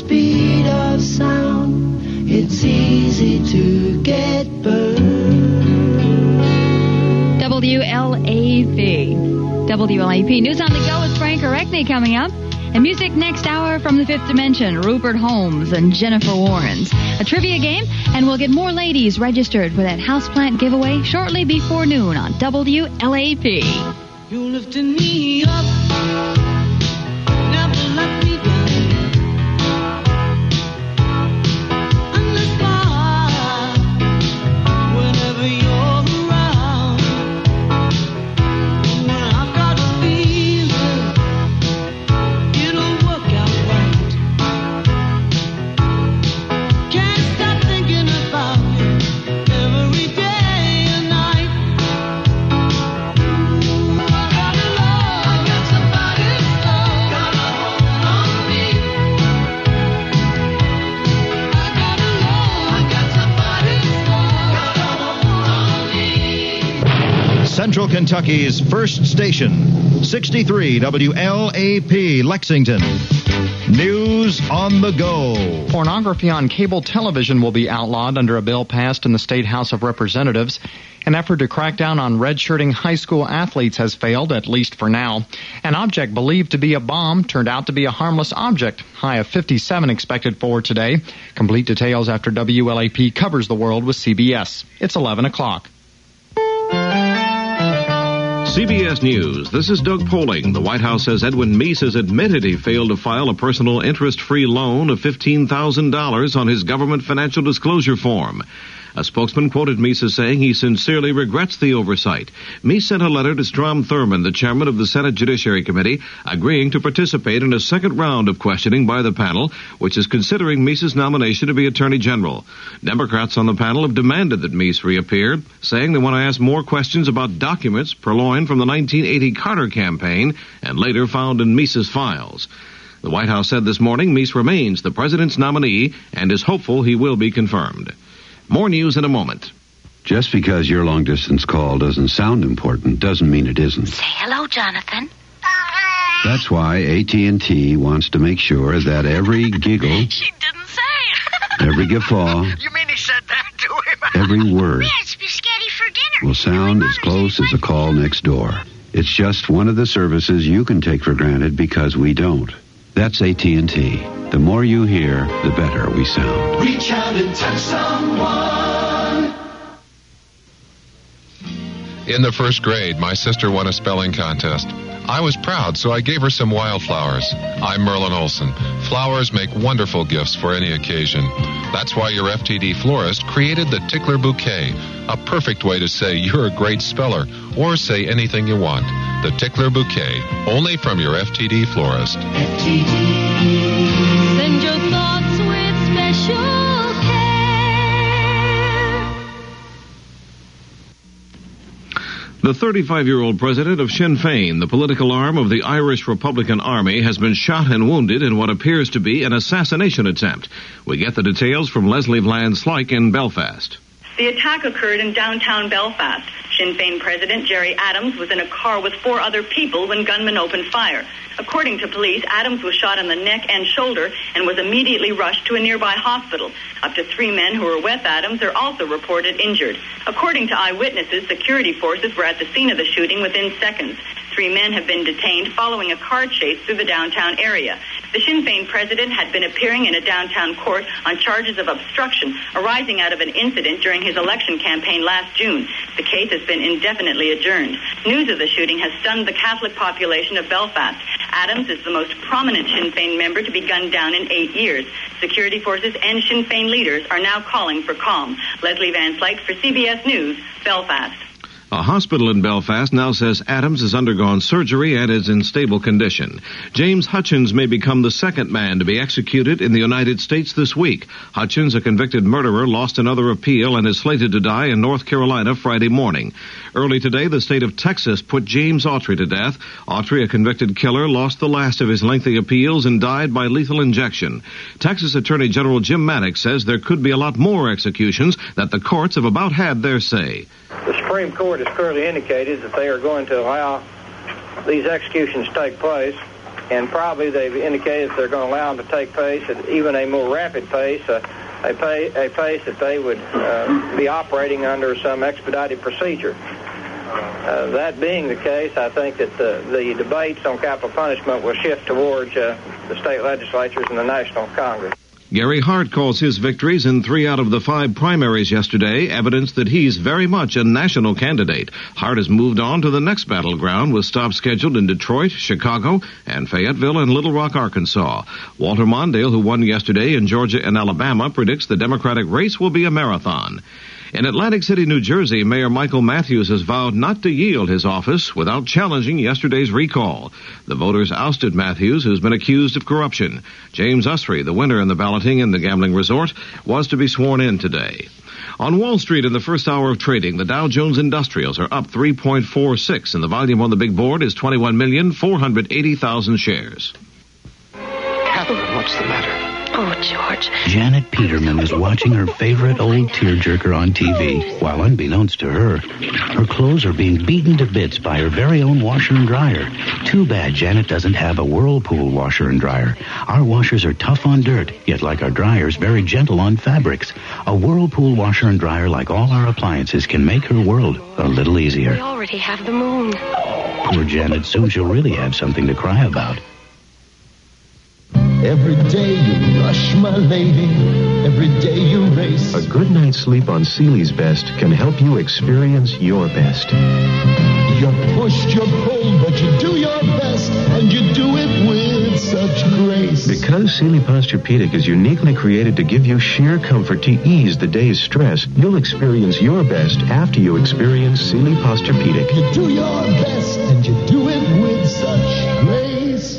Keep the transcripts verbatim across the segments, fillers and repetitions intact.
speed of sound, it's easy to get burned. W L A P. W L A P. News on the go with Frank Orekney coming up. And music next hour from the Fifth Dimension, Rupert Holmes and Jennifer Warnes. A trivia game, and we'll get more ladies registered for that houseplant giveaway shortly before noon on W L A P. You lifted me up, never let me down. Endless fire, whenever you're around. When I've got a feeling it'll work out right. Can't stop thinking about you every day and night. Central Kentucky's first station, sixty-three W L A P, Lexington. News on the go. Pornography on cable television will be outlawed under a bill passed in the State House of Representatives. An effort to crack down on redshirting high school athletes has failed, at least for now. An object believed to be a bomb turned out to be a harmless object. High of fifty-seven expected for today. Complete details after W L A P covers the world with C B S. It's eleven o'clock. C B S News, this is Doug Poling. The White House says Edwin Meese has admitted he failed to file a personal interest-free loan of fifteen thousand dollars on his government financial disclosure form. A spokesman quoted Meese as saying he sincerely regrets the oversight. Meese sent a letter to Strom Thurmond, the chairman of the Senate Judiciary Committee, agreeing to participate in a second round of questioning by the panel, which is considering Meese's nomination to be Attorney General. Democrats on the panel have demanded that Meese reappear, saying they want to ask more questions about documents purloined from the nineteen eighty Carter campaign and later found in Meese's files. The White House said this morning Meese remains the president's nominee and is hopeful he will be confirmed. More news in a moment. Just because your long-distance call doesn't sound important doesn't mean it isn't. Say hello, Jonathan. That's why A T and T wants to make sure that every giggle... She didn't say. Every guffaw... You mean he said that to him? Every word... We had spaghetti for dinner. ...will sound as close as a call next door. It's just one of the services you can take for granted because we don't. That's A T and T. The more you hear, the better we sound. Reach out and touch someone. In the first grade, my sister won a spelling contest. I was proud, so I gave her some wildflowers. I'm Merlin Olson. Flowers make wonderful gifts for any occasion. That's why your F T D florist created the Tickler Bouquet, a perfect way to say you're a great speller or say anything you want. The Tickler Bouquet, only from your F T D florist. F T D. Send your thoughts with special care. The thirty-five-year-old president of Sinn Féin, the political arm of the Irish Republican Army, has been shot and wounded in what appears to be an assassination attempt. We get the details from Leslie Van Slyke in Belfast. The attack occurred in downtown Belfast. Sinn Féin President Gerry Adams was in a car with four other people when gunmen opened fire. According to police, Adams was shot in the neck and shoulder and was immediately rushed to a nearby hospital. Up to three men who were with Adams are also reported injured. According to eyewitnesses, security forces were at the scene of the shooting within seconds. Three men have been detained following a car chase through the downtown area. The Sinn Féin president had been appearing in a downtown court on charges of obstruction arising out of an incident during his election campaign last June. The case has been indefinitely adjourned. News of the shooting has stunned the Catholic population of Belfast. Adams is the most prominent Sinn Féin member to be gunned down in eight years. Security forces and Sinn Féin leaders are now calling for calm. Leslie Van Slyke for C B S News, Belfast. A hospital in Belfast now says Adams has undergone surgery and is in stable condition. James Hutchins may become the second man to be executed in the United States this week. Hutchins, a convicted murderer, lost another appeal and is slated to die in North Carolina Friday morning. Early today, the state of Texas put James Autry to death. Autry, a convicted killer, lost the last of his lengthy appeals and died by lethal injection. Texas Attorney General Jim Maddox says there could be a lot more executions, that the courts have about had their say. The Supreme Court has clearly indicated that they are going to allow these executions to take place. and probably they've indicated they're going to allow them to take place at even a more rapid pace, uh, a, pay, a pace that they would uh, be operating under some expedited procedure. Uh, that being the case, I think that the, the debates on capital punishment will shift towards uh, the state legislatures and the National Congress. Gary Hart calls his victories in three out of the five primaries yesterday evidence that he's very much a national candidate. Hart has moved on to the next battleground with stops scheduled in Detroit, Chicago, and Fayetteville and Little Rock, Arkansas. Walter Mondale, who won yesterday in Georgia and Alabama, predicts the Democratic race will be a marathon. In Atlantic City, New Jersey, Mayor Michael Matthews has vowed not to yield his office without challenging yesterday's recall. The voters ousted Matthews, who's been accused of corruption. James Usry, the winner in the balloting in the gambling resort, was to be sworn in today. On Wall Street in the first hour of trading, the Dow Jones Industrials are up three point four six, and the volume on the big board is twenty-one million four hundred eighty thousand shares. Catherine, what's the matter? Oh, George. Janet Peterman is watching her favorite old tearjerker on T V, while unbeknownst to her, her clothes are being beaten to bits by her very own washer and dryer. Too bad Janet doesn't have a Whirlpool washer and dryer. Our washers are tough on dirt, yet like our dryers, very gentle on fabrics. A Whirlpool washer and dryer, like all our appliances, can make her world a little easier. We already have the moon. Poor Janet, soon she'll really have something to cry about. Every day you rush, my lady. Every day you race. A good night's sleep on Sealy's Best can help you experience your best. You're pushed, you're pulled, but you do your best, and you do it with such grace. Because Sealy Posturepedic is uniquely created to give you sheer comfort to ease the day's stress, you'll experience your best after you experience Sealy Posturepedic. You do your best, and you do it with such grace.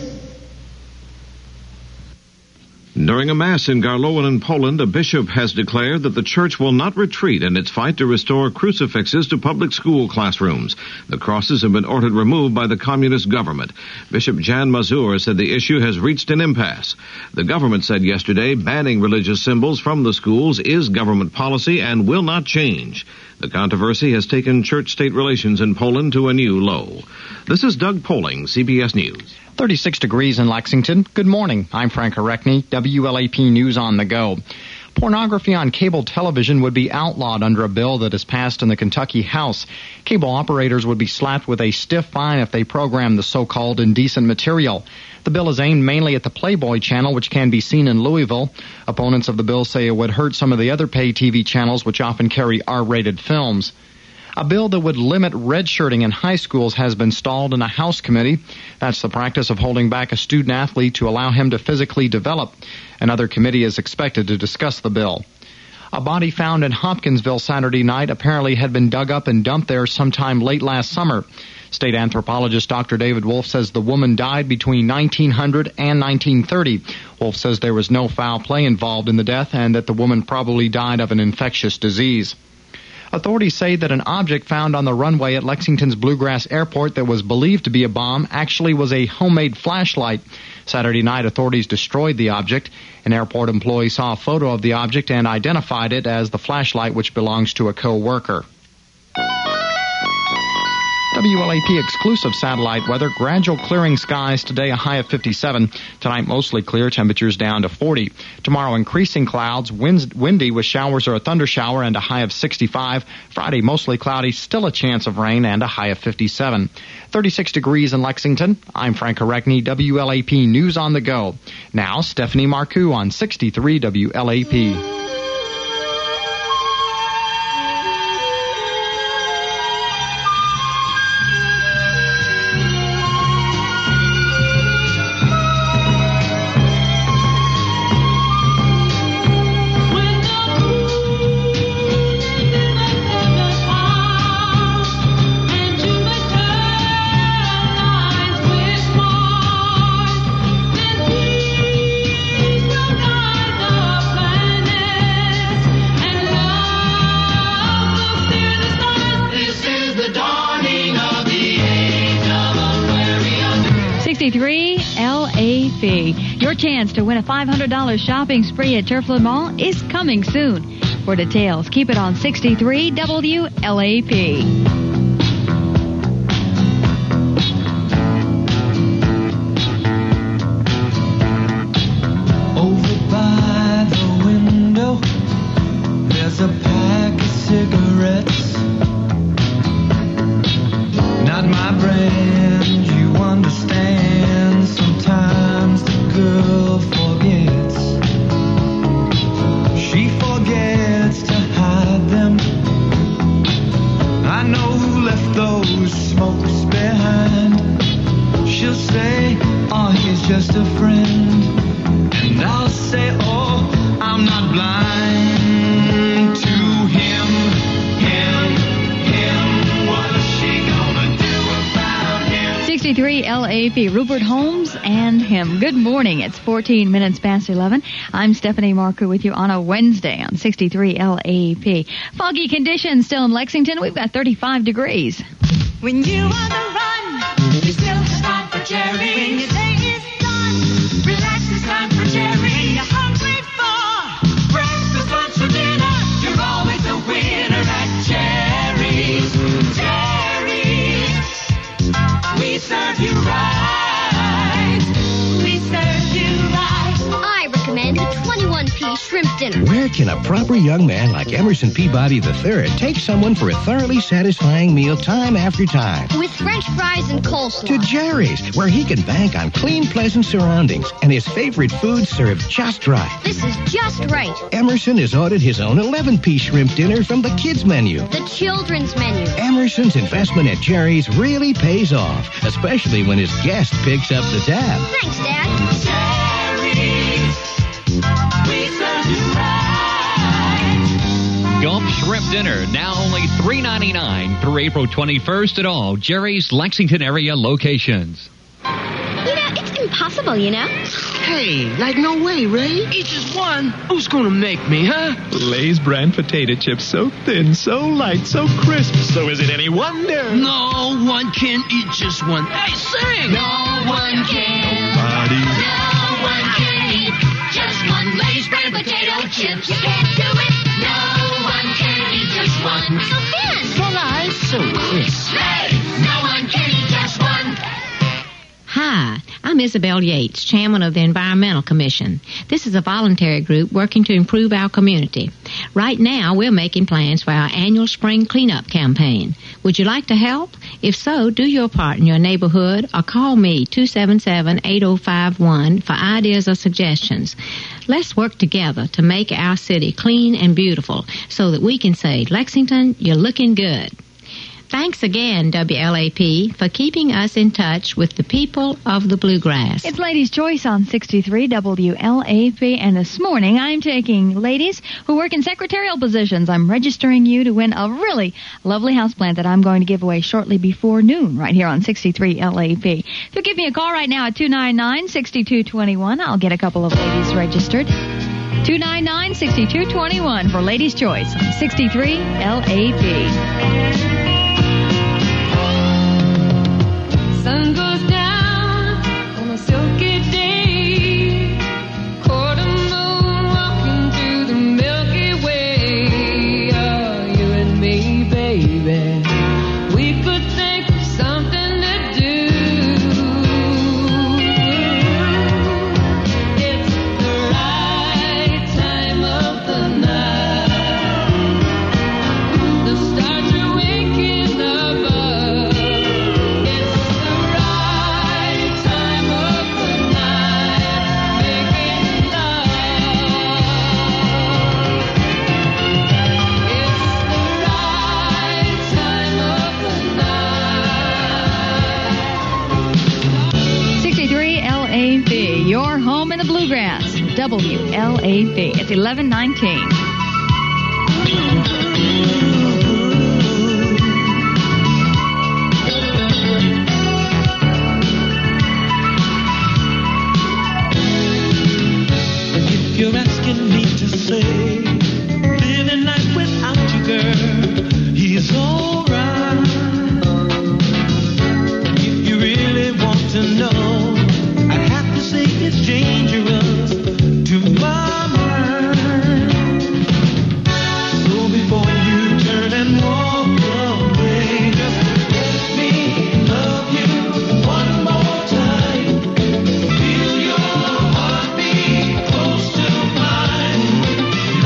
During a mass in Garlowen in Poland, a bishop has declared that the church will not retreat in its fight to restore crucifixes to public school classrooms. The crosses have been ordered removed by the communist government. Bishop Jan Mazur said the issue has reached an impasse. The government said yesterday banning religious symbols from the schools is government policy and will not change. The controversy has taken church-state relations in Poland to a new low. This is Doug Poling, C B S News. thirty-six degrees in Lexington. Good morning. I'm Frank Arekny, W L A P News on the Go. Pornography on cable television would be outlawed under a bill that is passed in the Kentucky House. Cable operators would be slapped with a stiff fine if they program the so-called indecent material. The bill is aimed mainly at the Playboy channel, which can be seen in Louisville. Opponents of the bill say it would hurt some of the other pay T V channels, which often carry R-rated films. A bill that would limit redshirting in high schools has been stalled in a House committee. That's the practice of holding back a student athlete to allow him to physically develop. Another committee is expected to discuss the bill. A body found in Hopkinsville Saturday night apparently had been dug up and dumped there sometime late last summer. State anthropologist Doctor David Wolf says the woman died between nineteen hundred and nineteen thirty. Wolf says there was no foul play involved in the death and that the woman probably died of an infectious disease. Authorities say that an object found on the runway at Lexington's Bluegrass Airport that was believed to be a bomb actually was a homemade flashlight. Saturday night, authorities destroyed the object. An airport employee saw a photo of the object and identified it as the flashlight, which belongs to a co-worker. W L A P exclusive satellite weather. Gradual clearing skies today, a high of fifty-seven. Tonight, mostly clear, temperatures down to forty. Tomorrow, increasing clouds, winds, windy with showers or a thunder shower and a high of sixty-five. Friday, mostly cloudy, still a chance of rain and a high of fifty-seven. thirty-six degrees in Lexington. I'm Frank Arekny, W L A P News on the Go. Now, Stephanie Marcoux on sixty-three W L A P. sixty-three L A P. Your chance to win a five hundred dollars shopping spree at Turfland Mall is coming soon. For details, keep it on sixty-three W L A P. friend. And I'll say, oh, I'm not blind to him, him, him. What's she gonna do about him? sixty-three L A P, Rupert Holmes and him. Good morning. It's fourteen minutes past eleven. I'm Stephanie Marcoux with you on a Wednesday on sixty-three L A P. Foggy conditions still in Lexington. We've got thirty-five degrees. When you on the run, it's still time for Jerry. When your day is done, relax, it's time for Jerry. When you're hungry for breakfast, lunch, or dinner, you're always a winner at Jerry's. Jerry's, we serve you right. We serve you right. I recommend a twenty-one piece shrimp dinner. Where can a proper young man like Emerson Peabody the third take someone for a thoroughly satisfying meal time after time? With French fries and coleslaw. To Jerry's, where he can bank on clean, pleasant surroundings and his favorite food served just right. This is just right. Emerson has ordered his own eleven piece shrimp dinner from the kids' menu. The children's menu. Emerson's investment at Jerry's really pays off, especially when his guest picks up the tab. Thanks, Dad. Jerry's, we serve you right. Gulp Shrimp Dinner, now only three ninety-nine through April twenty-first at all Jerry's Lexington area locations. You know, it's impossible, you know? Hey, like no way, Ray. Eat just one. Who's gonna make me, huh? Lay's brand potato chips, so thin, so light, so crisp. So is it any wonder? No one can eat just one. Hey, sing! No one can. Nobody. No one can eat just one Lay's brand potato chips. You can't do it. No one can eat just one. So thin. So light, so crisp. Lay's, no one can eat just one. Hi, I'm Isabel Yates, chairman of the Environmental Commission. This is a voluntary group working to improve our community. Right now, we're making plans for our annual spring cleanup campaign. Would you like to help? If so, do your part in your neighborhood or call me, two seven seven, eight zero five one, for ideas or suggestions. Let's work together to make our city clean and beautiful so that we can say, Lexington, you're looking good. Thanks again, W L A P, for keeping us in touch with the people of the Bluegrass. It's Ladies' Choice on sixty-three W L A P, and this morning I'm taking ladies who work in secretarial positions. I'm registering you to win a really lovely houseplant that I'm going to give away shortly before noon right here on sixty-three L A P. If you give me a call right now at two nine nine, six two two one, I'll get a couple of ladies registered. two nine nine, six two two one for Ladies' Choice on sixty-three L A P. Sun goes down on a silky day. Quarter moon walking through the Milky Way. Oh, you and me, baby. We could think of something to do. It's the right time of the night. The stars are waking up. Your home in the Bluegrass, W L A P. It's eleven nineteen. If you're asking me to say, living life without you, girl, he's alright. If you really want to know, it's dangerous to my mind. So before you turn and walk away, just let me love you one more time. Feel your heartbeat close to mine.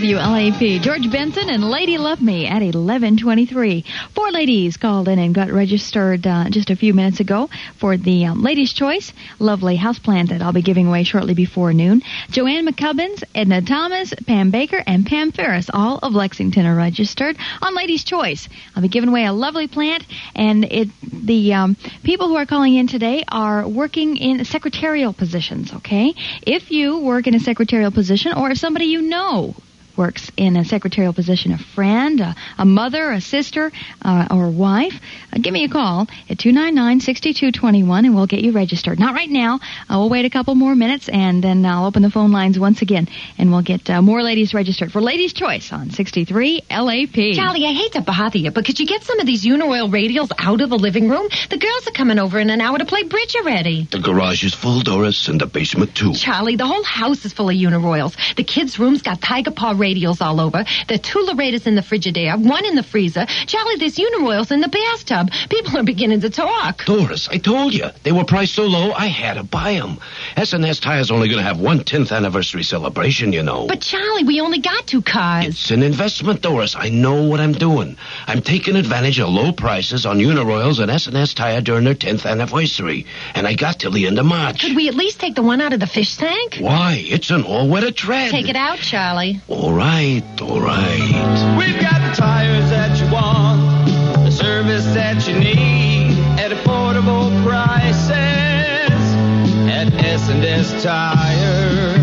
W L A P. George Benson and Lady Love Me at eleven twenty-three. Four ladies called in and got registered uh, just a few minutes ago for the um, Ladies' Choice lovely houseplant that I'll be giving away shortly before noon. Joanne McCubbins, Edna Thomas, Pam Baker, and Pam Ferris, all of Lexington, are registered on Ladies' Choice. I'll be giving away a lovely plant, and it the um, people who are calling in today are working in secretarial positions, okay? If you work in a secretarial position, or if somebody you know works in a secretarial position, a friend, a, a mother, a sister, uh, or a wife, uh, give me a call at two nine nine, six two two one and we'll get you registered. Not right now. Uh, we'll wait a couple more minutes and then I'll open the phone lines once again and we'll get uh, more ladies registered for Ladies' Choice on sixty-three L A P. Charlie, I hate to bother you, but could you get some of these Unaroyal radials out of the living room? The girls are coming over in an hour to play bridge already. The garage is full, Doris, and the basement too. Charlie, the whole house is full of Unaroyals. The kids' room's got Tiger Paw radials all over. There are two Laredas in the Frigidaire, one in the freezer. Charlie, there's Unaroyals in the bathtub. People are beginning to talk. Doris, I told you. They were priced so low, I had to buy them. S and S Tire's only going to have one tenth anniversary celebration, you know. But, Charlie, we only got two cars. It's an investment, Doris. I know what I'm doing. I'm taking advantage of low prices on Unaroyals and S and S Tire during their tenth anniversary. And I got till the end of March. Could we at least take the one out of the fish tank? Why? It's an all-weather tread. Take it out, Charlie. All right, all right. We've got the tires that you want, the service that you need at affordable prices at S and S Tire.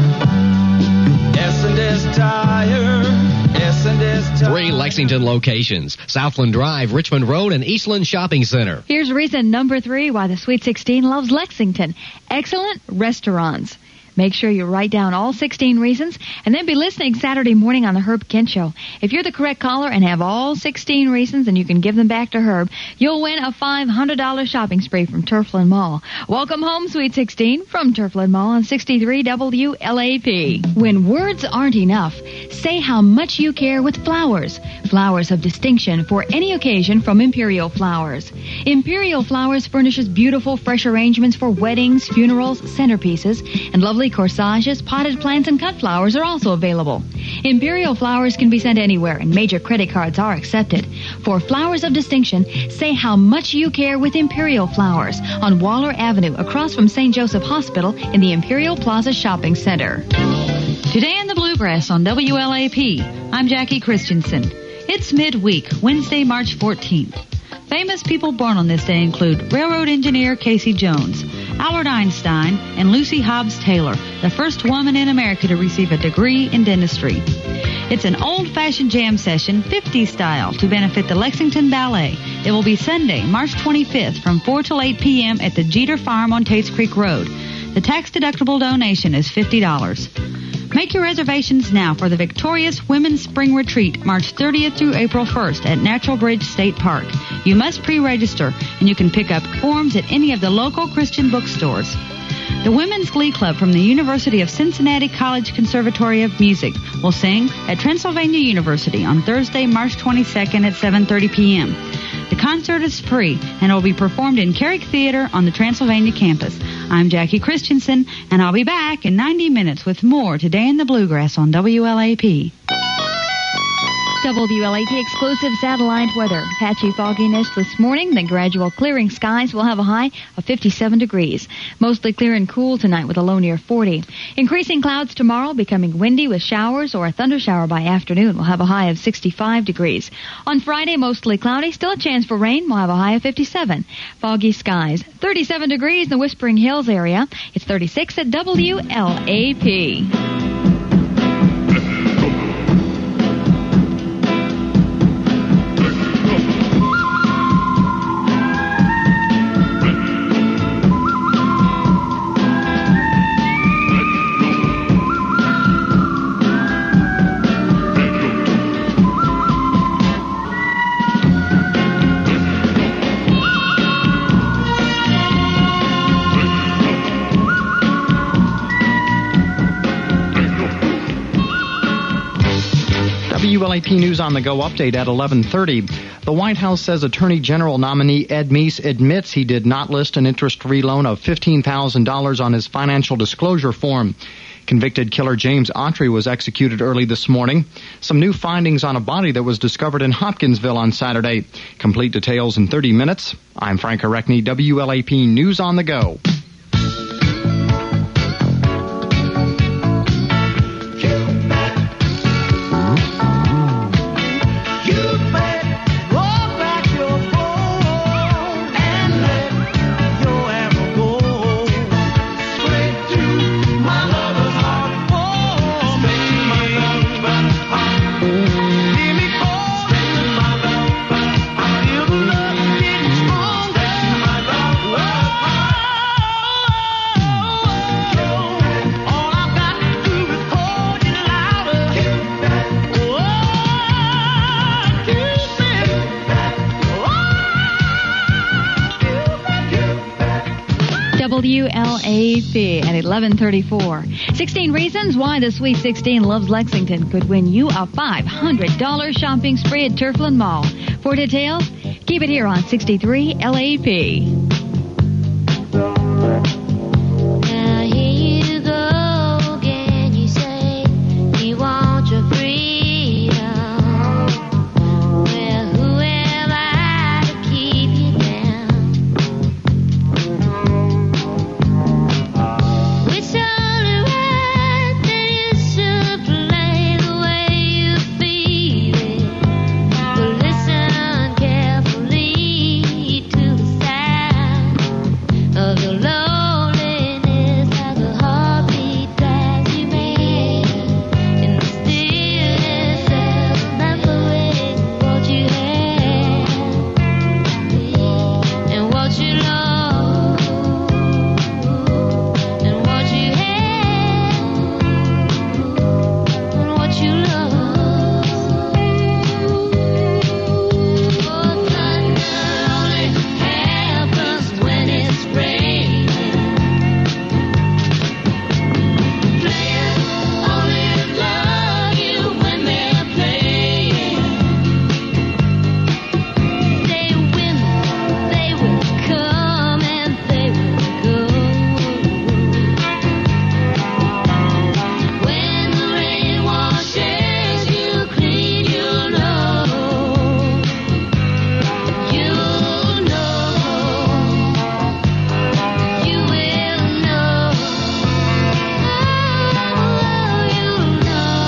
S and S Tire. S and S Tire. Three Lexington locations: Southland Drive, Richmond Road, and Eastland Shopping Center. Here's reason number three why the Sweet sixteen loves Lexington. Excellent restaurants. Make sure you write down all sixteen reasons and then be listening Saturday morning on the Herb Kent Show. If you're the correct caller and have all sixteen reasons and you can give them back to Herb, you'll win a five hundred dollars shopping spree from Turfland Mall. Welcome home, Sweet sixteen, from Turfland Mall on sixty-three W L A P. When words aren't enough, say how much you care with flowers. Flowers of distinction for any occasion from Imperial Flowers. Imperial Flowers furnishes beautiful, fresh arrangements for weddings, funerals, centerpieces, and lovely corsages, potted plants, and cut flowers are also available. Imperial Flowers can be sent anywhere, and major credit cards are accepted. For flowers of distinction, say how much you care with Imperial Flowers on Waller Avenue, across from Saint Joseph Hospital in the Imperial Plaza Shopping Center. Today in the Bluegrass on W L A P, I'm Jackie Christensen. It's midweek, Wednesday, March fourteenth. Famous people born on this day include railroad engineer Casey Jones, Albert Einstein, and Lucy Hobbs Taylor, the first woman in America to receive a degree in dentistry. It's an old-fashioned jam session, fifties style, to benefit the Lexington Ballet. It will be Sunday, March twenty-fifth, from four till eight p.m. at the Jeter Farm on Tates Creek Road. The tax-deductible donation is fifty dollars. Make your reservations now for the Victorious Women's Spring Retreat, March thirtieth through April first at Natural Bridge State Park. You must pre-register, and you can pick up forms at any of the local Christian bookstores. The Women's Glee Club from the University of Cincinnati College Conservatory of Music will sing at Transylvania University on Thursday, March twenty-second at seven thirty p.m. The concert is free and will be performed in Carrick Theater on the Transylvania campus. I'm Jackie Christensen, and I'll be back in ninety minutes with more Today in the Bluegrass on W L A P. W L A P exclusive satellite weather. Patchy fogginess this morning, then gradual clearing skies will have a high of fifty-seven degrees. Mostly clear and cool tonight with a low near forty. Increasing clouds tomorrow, becoming windy with showers or a thunder shower by afternoon. We'll have a high of sixty-five degrees. On Friday, mostly cloudy, still a chance for rain. We'll have a high of fifty-seven. Foggy skies. thirty-seven degrees in the Whispering Hills area. It's thirty-six at W L A P. W L A P News on the Go update at eleven thirty. The White House says Attorney General nominee Ed Meese admits he did not list an interest-free loan of fifteen thousand dollars on his financial disclosure form. Convicted killer James Autry was executed early this morning. Some new findings on a body that was discovered in Hopkinsville on Saturday. Complete details in thirty minutes. I'm Frank Arekney, W L A P News on the Go. W L A P at eleven thirty-four. sixteen reasons why the Sweet sixteen Loves Lexington could win you a five hundred dollars shopping spree at Turfland Mall. For details, keep it here on sixty-three L A P. Now here you go again, you say you want your freedom. Well, who am I to keep you down? It's only right that you should play the way you feel it. But listen carefully to the sound of your loneliness as a heartbeat drives you mad. In the stillness of remembering what you had and what you lost and what you had and what you lost. Oh, thunder only happens when it's raining. Players only love you when they're playing. They win, they will come and they will go. When the rain washes you clean, you'll know. You'll know. You will know. Oh, you'll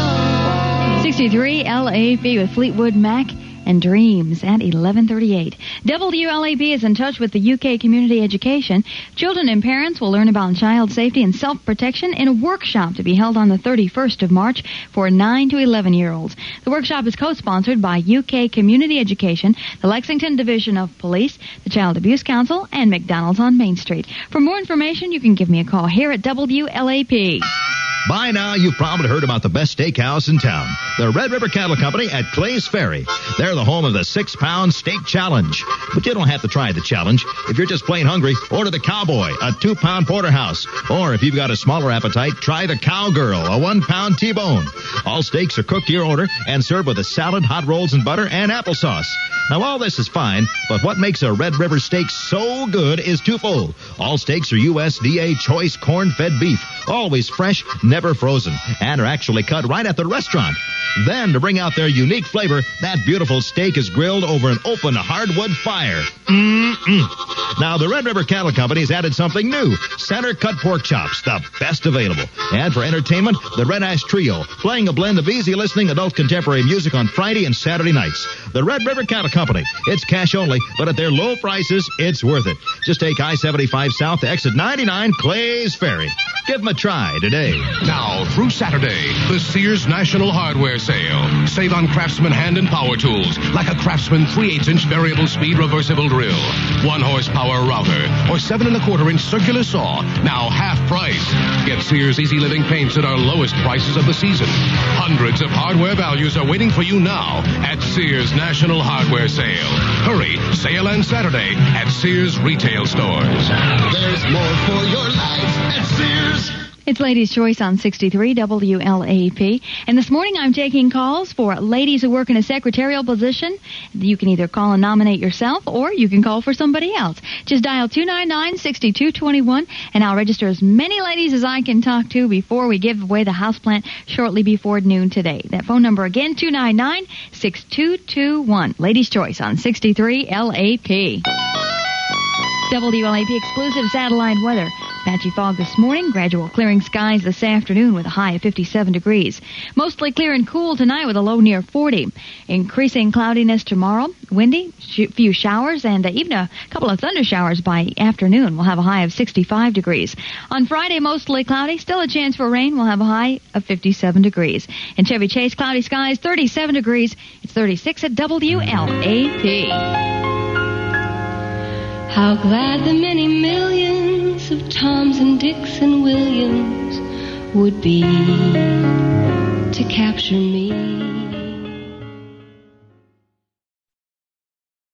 know. sixty-three L A P with Fleetwood Mac and Dreams at eleven thirty-eight. W L A P is in touch with the U K Community Education. Children and parents will learn about child safety and self-protection in a workshop to be held on the thirty-first of March for nine to eleven-year-olds. The workshop is co-sponsored by U K Community Education, the Lexington Division of Police, the Child Abuse Council, and McDonald's on Main Street. For more information, you can give me a call here at W L A P. By now, you've probably heard about the best steakhouse in town, the Red River Cattle Company at Clay's Ferry. They're the home of the six-pound steak challenge. But you don't have to try the challenge. If you're just plain hungry, order the Cowboy, a two-pound porterhouse. Or if you've got a smaller appetite, try the Cowgirl, a one-pound T-bone. All steaks are cooked to your order and served with a salad, hot rolls and butter, and applesauce. Now, all this is fine, but what makes a Red River steak so good is twofold. All steaks are U S D A choice corn-fed beef, always fresh, never frozen, and are actually cut right at the restaurant. Then, to bring out their unique flavor, that beautiful steak is grilled over an open hardwood fire. Mm-mm. Now, the Red River Cattle Company has added something new, center-cut pork chops, the best available. And for entertainment, the Red Ash Trio, playing a blend of easy-listening adult contemporary music on Friday and Saturday nights. The Red River Cattle Company. It's cash only, but at their low prices, it's worth it. Just take I seventy-five south to exit ninety-nine, Clay's Ferry. Give them a try today. Now, through Saturday, the Sears National Hardware Sale. Save on Craftsman hand and power tools, like a Craftsman three eighths inch variable speed reversible drill, one horsepower router, or seven and a quarter inch circular saw. Now half price. Get Sears Easy Living paints at our lowest prices of the season. Hundreds of hardware values are waiting for you now at Sears National Hardware Sale. Hurry, sale ends Saturday at Sears retail stores. There's more for your life at Sears. It's Ladies' Choice on sixty-three W L A P. And this morning I'm taking calls for ladies who work in a secretarial position. You can either call and nominate yourself or you can call for somebody else. Just dial two nine nine, six two two one and I'll register as many ladies as I can talk to before we give away the houseplant shortly before noon today. That phone number again, two nine nine, six two two one. Ladies' Choice on sixty-three L A P. W L A P exclusive satellite weather. Patchy fog this morning, gradual clearing skies this afternoon with a high of fifty-seven degrees. Mostly clear and cool tonight with a low near forty. Increasing cloudiness tomorrow, windy, sh- few showers, and uh, even a couple of thunder showers by afternoon. We'll have a high of sixty-five degrees. On Friday, mostly cloudy, still a chance for rain. We'll have a high of fifty-seven degrees. In Chevy Chase, cloudy skies, thirty-seven degrees. It's thirty-six at W L A P. How glad the many millions of Toms and Dicks and Williams would be to capture me.